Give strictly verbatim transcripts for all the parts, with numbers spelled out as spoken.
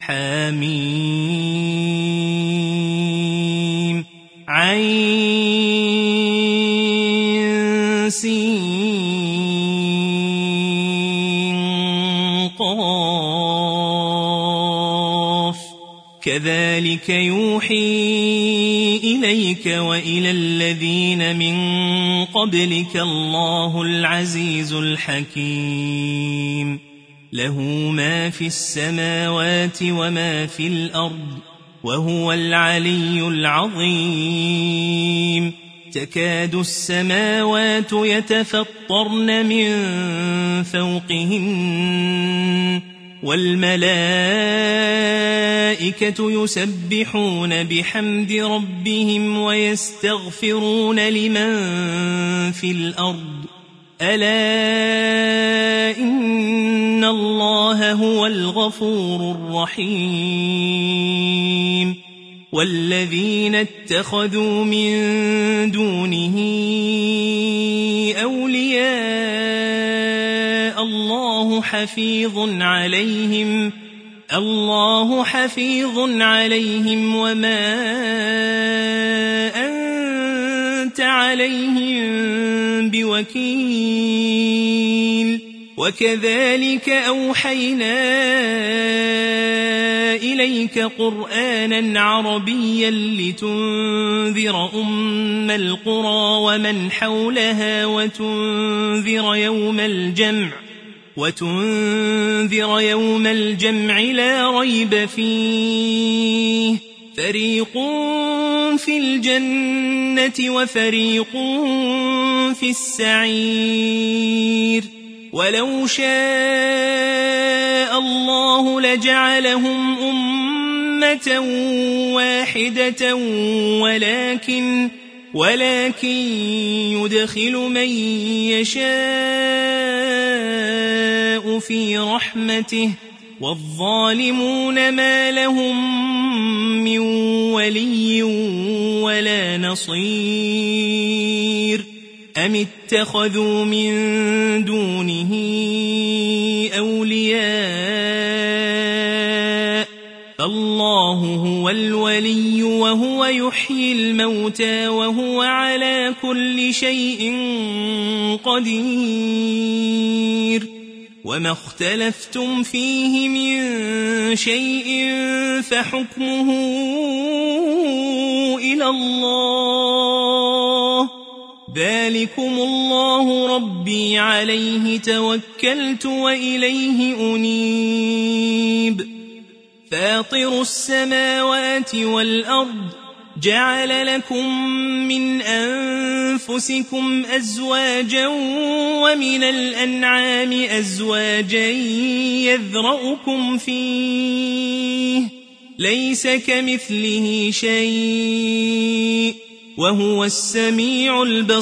حميم عين سين قاف كذلك يوحي إليك وإلى الذين من قبلك الله العزيز الحكيم له ما في السماوات وما في الأرض وهو العلي العظيم تكاد السماوات يتفطرن من فوقهن والملائكة يسبحون بحمد ربهم ويستغفرون لمن في الأرض ألا إن الله هو الغفور الرحيم والذين اتخذوا من دونه أولياء الله حفيظ عليهم الله حفيظ عليهم وما أنت عليهم بوكيل وكذلك أوحينا إليك قرآنا عربيا لتنذر أم القرى ومن حولها وتنذر يوم الجمع وتنذر يوم الجمع لا ريب فيه فريق في الجنة وفريق في السعير ولو شاء الله لجعلهم أمة واحدة ولكن ولكن يدخل من يشاء في رحمته والظالمون ما لهم من ولي ولا نصير أم اتخذوا من دونه أولياء الله هو الولي وهو يحيي الموتى وهو على كل شيء قدير وما اختلفتم فيه من شيء فحكمه إلى الله ذلكم الله ربي عليه توكلت وإليه أنيب فاطر السماوات والأرض جعل لكم من أنفسكم أزواجا ومن الأنعام أزواجا يذرأكم فيه ليس كمثله شيء وهو السميع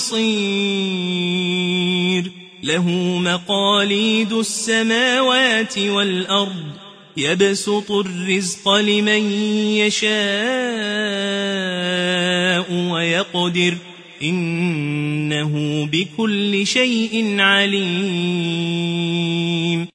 البصير له مقاليد السماوات والأرض يبسط الرزق لمن يشاء ويقدر إنه بكل شيء عليم